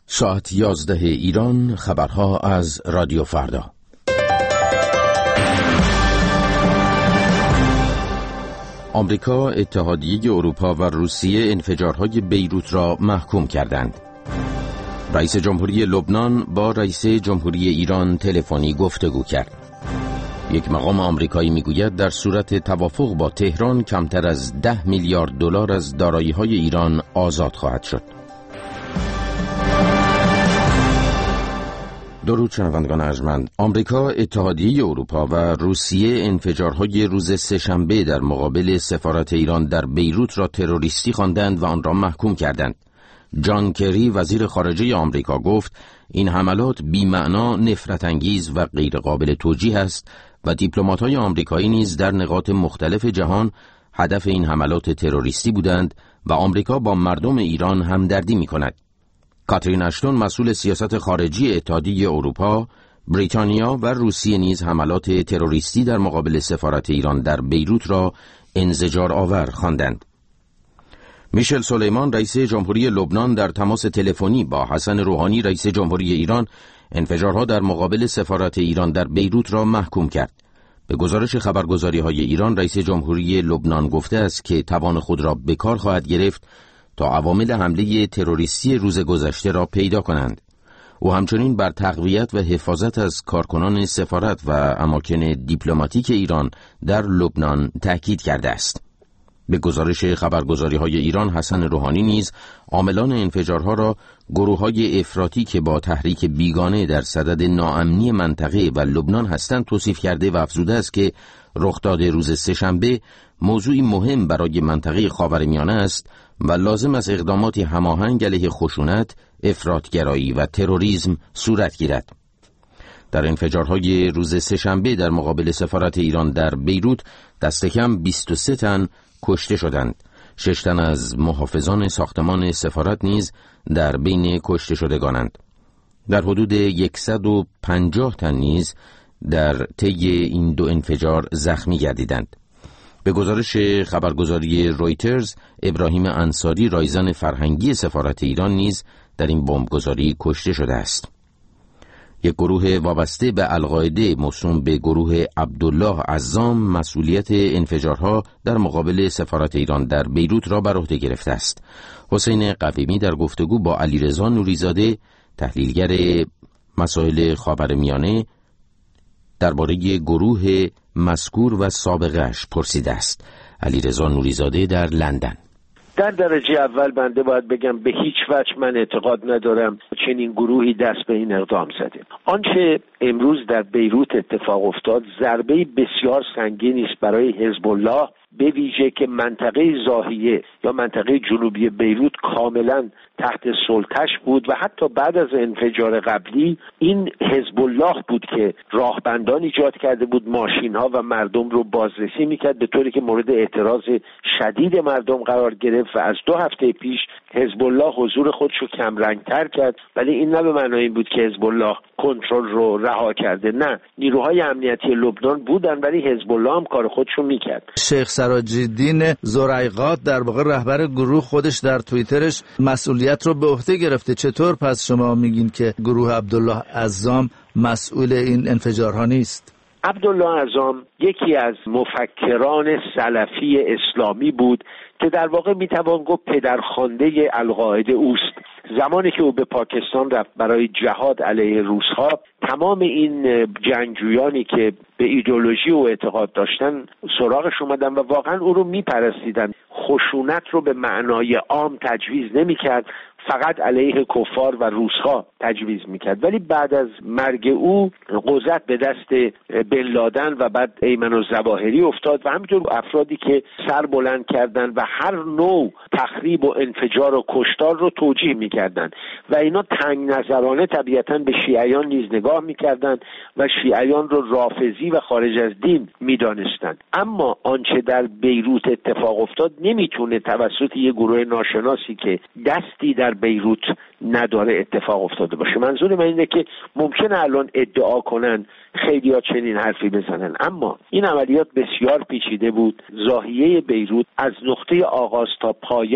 ساعت 11 ایران، خبرها از رادیو فردا. آمریکا، اتحادیه اروپا و روسیه انفجارهای بیروت را محکوم کردند. رئیس جمهوری لبنان با رئیس جمهوری ایران تلفنی گفتگو کرد. یک مقام آمریکایی میگوید در صورت توافق با تهران کمتر از 10 میلیارد دلار از دارایی‌های ایران آزاد خواهد شد. درود شنوندگان ارجمند. آمریکا، اتحادیه اروپا و روسیه انفجارهای روز سه‌شنبه در مقابل سفارت ایران در بیروت را تروریستی خواندند و آن را محکوم کردند. جان کری وزیر خارجه آمریکا گفت این حملات بی‌معنا، نفرت انگیز و غیر قابل توجیه است و دیپلمات‌های آمریکایی نیز در نقاط مختلف جهان هدف این حملات تروریستی بودند و آمریکا با مردم ایران همدردی می‌کند. کاترین اشتون مسئول سیاست خارجی اتحادیه اروپا، بریتانیا و روسیه نیز حملات تروریستی در مقابل سفارت ایران در بیروت را انزجار آور خواندند. میشل سلیمان رئیس جمهوری لبنان در تماس تلفنی با حسن روحانی رئیس جمهوری ایران انفجارها در مقابل سفارت ایران در بیروت را محکوم کرد. به گزارش خبرگزاری‌های ایران رئیس جمهوری لبنان گفته است که توان خود را به کار خواهد گرفت تا عوامل حمله تروریستی روز گذشته را پیدا کنند. او همچنین بر تقویت و حفاظت از کارکنان سفارت و اماکن دیپلماتیک ایران در لبنان تاکید کرده است. به گزارش خبرگزاری‌های ایران حسن روحانی نیز عاملان انفجارها را گروه‌های افراطی که با تحریک بیگانه در صدد ناامنی منطقه و لبنان هستند توصیف کرده و افزوده است که رخداد روز سه‌شنبه موضوعی مهم برای منطقه خاورمیانه است و لازم از اقداماتی هماهنگ علیه خشونت، افراطگرایی و تروریسم صورت گیرد. در انفجارهای روز سه‌شنبه در مقابل سفارت ایران در بیروت دست کم 23 تن کشته شدند. 6 تن از محافظان ساختمان سفارت نیز در بین کشته شدگانند. در حدود 150 تن نیز در طی این دو انفجار زخمی گردیدند. به گزارش خبرگزاری رویترز، ابراهیم انصاری رایزن فرهنگی سفارت ایران نیز در این بمبگذاری کشته شده است. یک گروه وابسته به القاعده موسوم به گروه عبدالله عزام مسئولیت انفجارها در مقابل سفارت ایران در بیروت را بر عهده گرفته است. حسین قویمی در گفتگو با علیرضا نوریزاده تحلیلگر مسائل خاورمیانه درباره گروه مذکور و سابقه‌اش پرسیده است. علیرضا نوریزاده در لندن: در درجه اول بنده باید بگم به هیچ وجه من اعتقاد ندارم چنین گروهی دست به این اقدام زده. آنچه امروز در بیروت اتفاق افتاد ضربه بسیار سنگینی است برای حزب الله، به ویژه که منطقه ضاحیه یا منطقه جنوبی بیروت کاملا تحت سلطش بود و حتی بعد از انفجار قبلی این حزب الله بود که راهبندان ایجاد کرده بود، ماشین‌ها و مردم رو بازرسی میکرد، به طوری که مورد اعتراض شدید مردم قرار گرفت و از 2 هفته پیش حزب الله حضور خودش رو کمرنگ‌تر کرد. ولی این نه به معنای این بود که حزب الله کنترل رو رها کرده، نه، نیروهای امنیتی لبنان بودن ولی حزب الله هم کار خودش رو میکرد. شیخ سراج‌الدین زرعیقات در واقع رهبر گروه خودش در توییترش مسئولیت رو به عهده گرفته. چطور پس شما میگین که گروه عبدالله عزام مسئول این انفجارها نیست؟ عبدالله عزام یکی از مفکران سلفی اسلامی بود که در واقع میتوان گفت پدرخوانده القاعده اوست. زمانی که او به پاکستان رفت برای جهاد علیه روس‌ها، تمام این جنگجویانی که به ایدئولوژی و اعتقاد داشتن سراغش اومدن و واقعا او رو میپرستیدن. خشونت رو به معنای عام تجویز نمیکرد، فقط علیه کفار و روس‌ها تجویز میکرد. ولی بعد از مرگ او قدرت به دست بن لادن و بعد ایمن الظواهری افتاد و همینطور افرادی که سر بلند کردند و هر نوع تخریب و انفجار و کشتار رو توجیه میکردند و اینا تنگ نظرانه طبیعتاً به شیعیان نیز نگاه میکردند و شیعیان رو رافضی و خارج از دین میدانستند. اما آنچه در بیروت اتفاق افتاد نمیتونه توسط یه گروه ناشناسی که دستی در بیروت نداره اتفاق افتاده باشه. منظور من اینه که ممکنه الان ادعا کنن خیلی‌ها چنین حرفی بزنن، اما این عملیات بسیار پیچیده بود. ضاحیه بیروت از نقطه آغاز تا پایان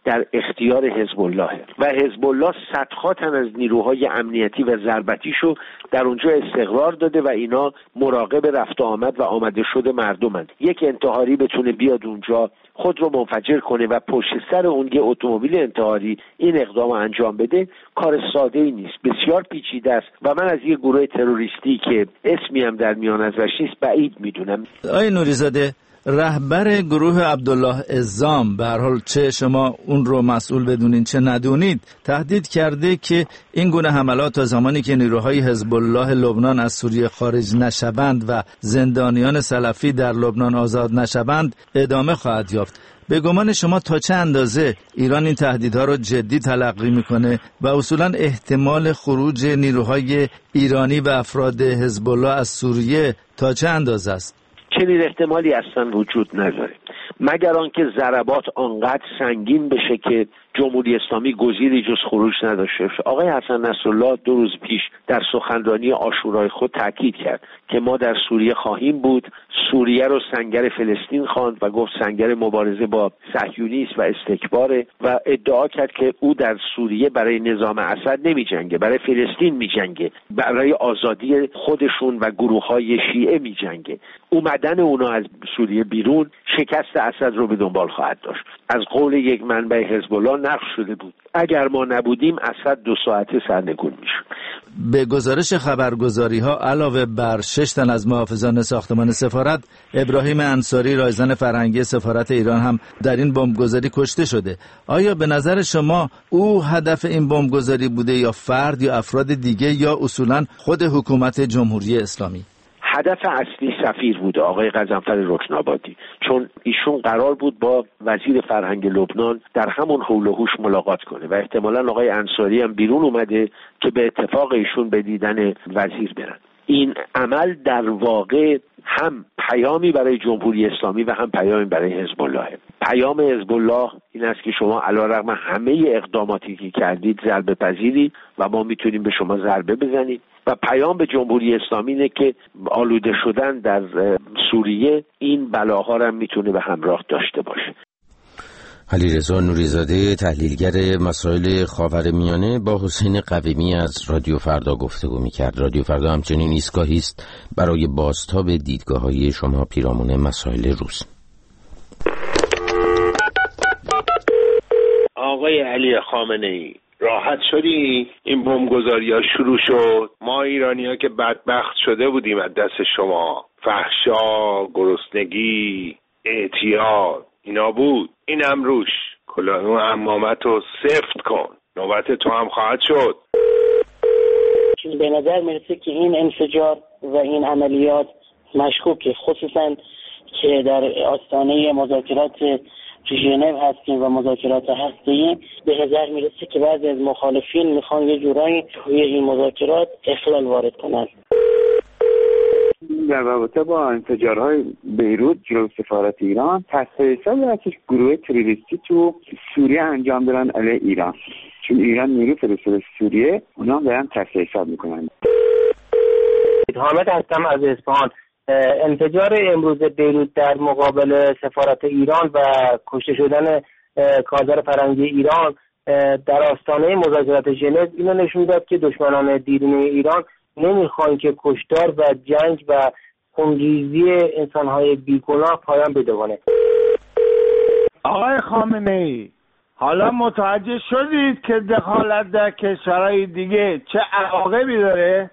در اختیار حزب الله و حزب الله صدها تن از نیروهای امنیتی و ضربتیشو در اونجا استقرار داده و اینا مراقب رفت و آمد و آمده شده مردمند. یک انتحاری بتونه بیاد اونجا خود رو منفجر کنه و پشت سر اون یه اتومبیل انتحاری این اقدام انجام بده، کار ساده ای نیست، بسیار پیچیده است و من از یه گروه تروریستی که اسمی هم در میان ازش نیست بعید میدونم. آقای نوری‌زاده، رهبر گروه عبدالله عزام به هر حال چه شما اون رو مسئول بدونین چه ندونید تهدید کرده که این گونه حملات تا زمانی که نیروهای حزب الله لبنان از سوریه خارج نشوند و زندانیان سلفی در لبنان آزاد نشوند ادامه خواهد یافت. به گمان شما تا چه اندازه ایران این تهدیدها رو جدی تلقی میکنه و اصولا احتمال خروج نیروهای ایرانی و افراد حزب الله از سوریه تا چه اندازه است؟ چنین احتمالی اصلا وجود نداره، مگر آنکه ضربات آنقدر سنگین بشه که جمهوری اسلامی گزیری جز خروج نداشته باشه. آقای حسن نصرالله 2 روز پیش در سخنرانی عاشورای خود تاکید کرد که ما در سوریه خواهیم بود، سوریه رو سنگر فلسطین خواند و گفت سنگر مبارزه با صهیونیسم و استکباره و ادعا کرد که او در سوریه برای نظام اسد نمی جنگه، برای فلسطین می جنگه، برای آزادی خودشون و گروه‌های شیعه می جنگه. اومدن اونا از سوریه بیرون شکست اسد رو به دنبال خواهد داشت. از قول یک منبع حزب الله نقش شده بود اگر ما نبودیم اسد 2 ساعته سرنگون میشد. به گزارش خبرگزاری ها علاوه بر 6 تن از محافظان ساختمان سفارت، ابراهیم انصاری رایزن فرهنگی سفارت ایران هم در این بمبگذاری کشته شده. آیا به نظر شما او هدف این بمبگذاری بوده یا فرد یا افراد دیگه یا اصولا خود حکومت جمهوری اسلامی؟ هدف اصلی سفیر بود آقای غضنفر رکن‌آبادی، چون ایشون قرار بود با وزیر فرهنگ لبنان در همون حول و حوش ملاقات کنه و احتمالاً آقای انصاری هم بیرون اومده که به اتفاق ایشون به دیدن وزیر برن. این عمل در واقع هم پیامی برای جمهوری اسلامی و هم پیامی برای حزب الله. پیام حزب الله این است که شما علیرغم همه اقداماتی که کردید ضربه پذیرید و ما میتونیم به شما ضربه بزنیم، و پیام به جمهوری اسلامی اینه که آلوده شدن در سوریه این بلاها را میتونه به همراه داشته باشه. علیرضا نوری‌زاده، تحلیلگر مسائل خاورمیانه، با حسین قویمی از رادیو فردا گفتگو می‌کرد. رادیو فردا همچنین ایستگاهی است برای بازتاب دیدگاه‌های شما پیرامون مسائل روز. آقای علی خامنه‌ای، راحت شدی؟ این بمبگذاری‌ها شروع شد، ما ایرانی‌ها که بدبخت شده بودیم از دست شما، فحشا، گرسنگی، اعتیاد اینا بود. این هم روش کلاه عمامت رو سفت کن، نوبت تو هم خواهد شد. به نظر میرسه که این انفجار و این عملیات مشکوکه، خصوصا که در آستانه مذاکرات ژنو هستیم و مذاکرات هسته‌ای. به نظر میرسه که بعضی از مخالفین میخوان یه جورایی توی این مذاکرات اخلال وارد کنن. در رابطه با انفجارهای بیروت جلو سفارت ایران، تصحیحاتی هست که گروه تروریستی تو سوریه انجام دارن علیه ایران، چون ایران نیرو فرستاده سوریه، اونا دارن تصحیحات میکنن. حامد هستم از اصفهان. انفجار امروز بیروت در مقابل سفارت ایران و کشته شدن کارزار فرهنگی ایران در آستانه مذاکرات ژنو اینو نشون داد که دشمنان دیرینه ایران نمیخوان که کشتار و جنگ و خونریزی انسانهای بیگناه پایان بدونه. آقای خامنه‌ای، حالا متوجه شدید که دخالت در کشورهای دیگه چه عواقبی داره؟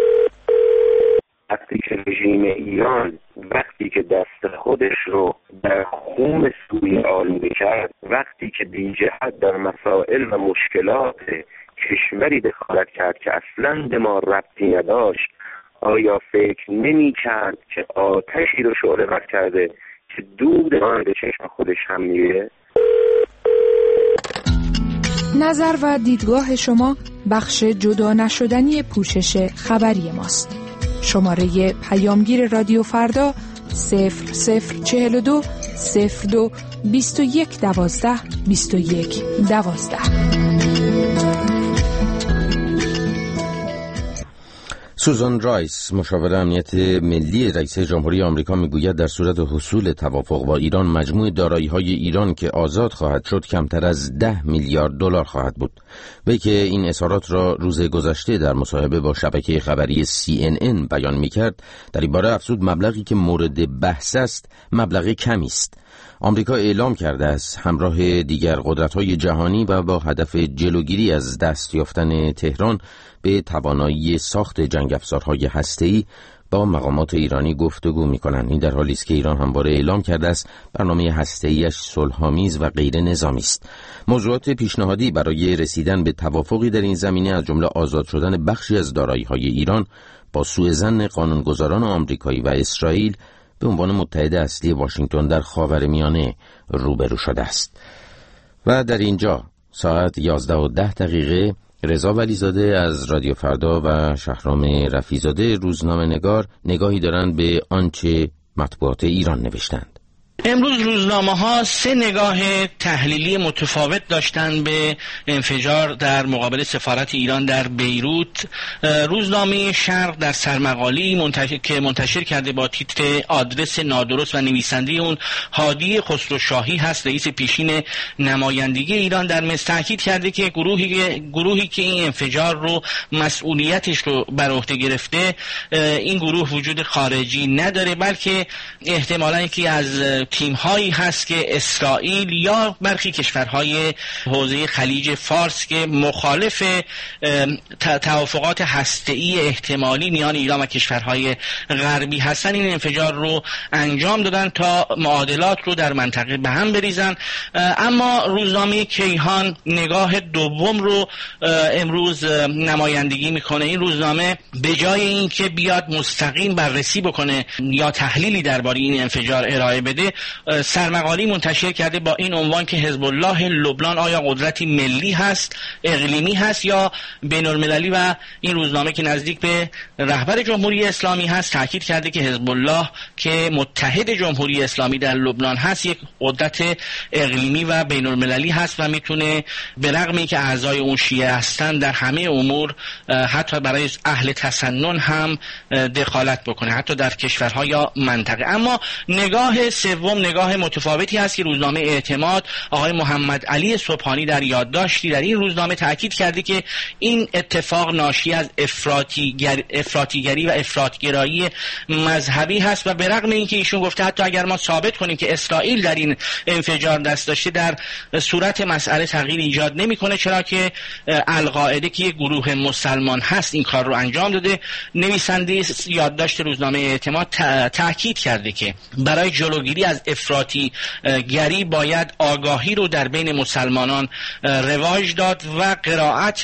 وقتی که رژیم ایران وقتی که دست خودش رو در خون سوریه آلوده کرد، وقتی که بی جهت در مسائل و مشکلات کشوری دخالت کرد که اصلا به ما ربطی نداشت، آیا فکر نمی کرد که آتشی رو شعله ور کرده که دود آن به چشم خودش هم میره؟ نظر و دیدگاه شما بخش جدا نشدنی پوشش خبری ماست. شماره پیامگیر رادیو فردا 0042 02 21 12 21 12. سوزان رایس، مشاور امنیت ملی رئیس جمهوری آمریکا، میگوید در صورت حصول توافق با ایران، مجموع دارایی‌های ایران که آزاد خواهد شد کمتر از 10 میلیارد دلار خواهد بود. وی که این اظهارات را روز گذشته در مصاحبه با شبکه خبری CNN بیان می‌کرد، در این باره افزود مبلغی که مورد بحث است مبلغ کمی است. آمریکا اعلام کرده است همراه دیگر قدرت‌های جهانی و با هدف جلوگیری از دست یافتن تهران به توانایی ساخت جنگ افزارهای هسته‌ای با مقامات ایرانی گفتگو می‌کنند. این در حالی است که ایران همواره اعلام کرده است برنامه هسته‌ایش صلح‌آمیز و غیر نظامی است. موضوعات پیشنهادی برای رسیدن به توافقی در این زمینه از جمله آزاد شدن بخشی از دارایی‌های ایران با سوءظن قانونگذاران آمریکایی و اسرائیل به عنوان متحد اصلی واشنگتن در خاورمیانه روبرو شده است. و در اینجا ساعت 11:10 رضا ولیزاده از رادیو فردا و شهرام رفیزاده روزنامه‌نگار نگاهی دارند به آنچه مطبوعات ایران نوشتند. امروز روزنامه‌ها 3 نگاه تحلیلی متفاوت داشتند به انفجار در مقابل سفارت ایران در بیروت. روزنامه شرق در سرمقالی که منتشر کرده با تیتر آدرس نادرست و نویسنده اون هادی خسروشاهی هست، رئیس پیشین نمایندگی ایران در مصر، تاکید کرده که گروهی که این انفجار رو مسئولیتش رو بر عهده گرفته، این گروه وجود خارجی نداره، بلکه احتمالاً یکی از تیم‌هایی هست که اسرائیل یا برخی کشورهای حوزه خلیج فارس که مخالف توافقات هسته‌ای احتمالی میان ایران و کشورهای غربی هستن، این انفجار رو انجام دادن تا معادلات رو در منطقه به هم بریزن. اما روزنامه کیهان نگاه دوم رو امروز نمایندگی میکنه. این روزنامه به جای اینکه بیاد مستقیم بررسی بکنه یا تحلیلی درباره این انفجار ارائه بده، سرمقالی منتشر کرده با این عنوان که حزب الله لبنان آیا قدرتی ملی هست، اقلیمی هست یا بین‌المللی، و این روزنامه که نزدیک به رهبر جمهوری اسلامی هست تاکید کرده که حزب الله که متحد جمهوری اسلامی در لبنان هست یک قدرت اقلیمی و بین‌المللی هست و میتونه به رغم اینکه اعضای اون شیعه هستن در همه امور حتی برای اهل تسنن هم دخالت بکنه، حتی در کشورها یا منطقه. اما نگاه سوم نگاه متفاوتی هست که روزنامه اعتماد آقای محمد علی صبحانی در یادداشتی در این روزنامه تاکید کرده که این اتفاق ناشی از افراطیگری و افراطگرایی مذهبی هست و به رغم اینکه ایشون گفته حتی اگر ما ثابت کنیم که اسرائیل در این انفجار دست داشته، در صورت مسئله تغییر ایجاد نمیکنه، چرا که القاعده که یک گروه مسلمان هست این کار رو انجام داده. نویسنده یادداشت روزنامه اعتماد تاکید کرده که برای جلوگیری از افراطی گری باید آگاهی رو در بین مسلمانان رواج داد و قرائت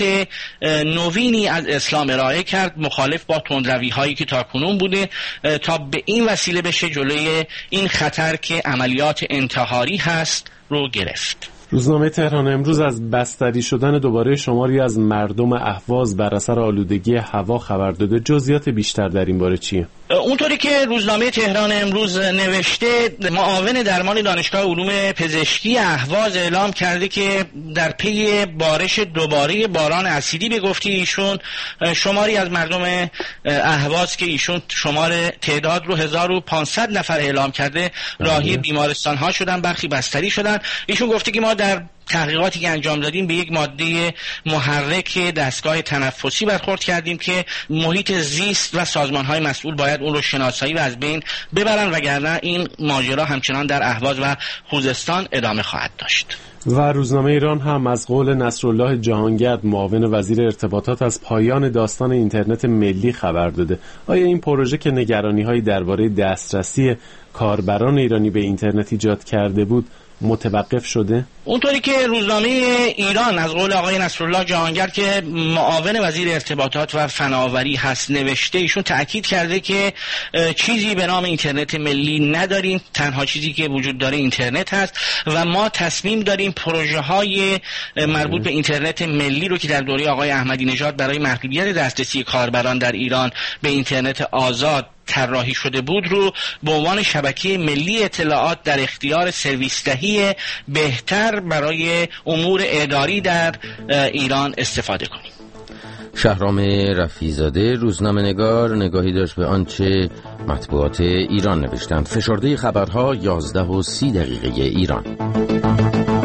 نوینی از اسلام ارائه کرد، مخالف با تندروی هایی که تاکنون بوده، تا به این وسیله بشه جلوی این خطر که عملیات انتحاری هست رو گرفت. روزنامه تهران امروز از بستری شدن دوباره شماری از مردم اهواز بر اثر آلودگی هوا خبر داده. جزئیات بیشتر در این باره چیه؟ اونطوری که روزنامه تهران امروز نوشته، معاون درمان دانشگاه علوم پزشکی اهواز اعلام کرده که در پی بارش دوباره باران اسیدی به گفته ایشون، شماری از مردم اهواز که ایشون شمار تعداد رو 1500 نفر اعلام کرده راهی بیمارستان ها شدن، برخی بستری شدن. ایشون گفته که ما در تحقیقاتی که انجام دادیم به یک ماده محرک دستگاه تنفسی برخورد کردیم که محیط زیست و سازمان‌های مسئول باید اون رو شناسایی و از بین ببرن، وگرنه این ماجرا همچنان در اهواز و خوزستان ادامه خواهد داشت. و روزنامه ایران هم از قول نصرالله جهانگرد معاون وزیر ارتباطات از پایان داستان اینترنت ملی خبر داده. آیا این پروژه که نگرانی‌هایی درباره دسترسی کاربران ایرانی به اینترنت ایجاد کرده بود متوقف شده؟ اونطوری که روزنامه ایران از قول آقای نصرالله جهانگرد که معاون وزیر ارتباطات و فناوری هست نوشته، ایشون تأکید کرده که چیزی به نام اینترنت ملی نداریم، تنها چیزی که وجود داره اینترنت هست و ما تصمیم داریم پروژه های مربوط به اینترنت ملی رو که در دوره آقای احمدی نژاد برای محدودیت دسترسی کاربران در ایران به اینترنت آزاد طراحی شده بود رو به عنوان شبکه ملی اطلاعات در اختیار سرویس دهی بهتر برای امور اداری در ایران استفاده کنیم. شهرام رفیع‌زاده روزنامه‌نگار نگاهی داشت به آنچه مطبوعات ایران نوشتند. فشرده خبرها 11:30 ایران.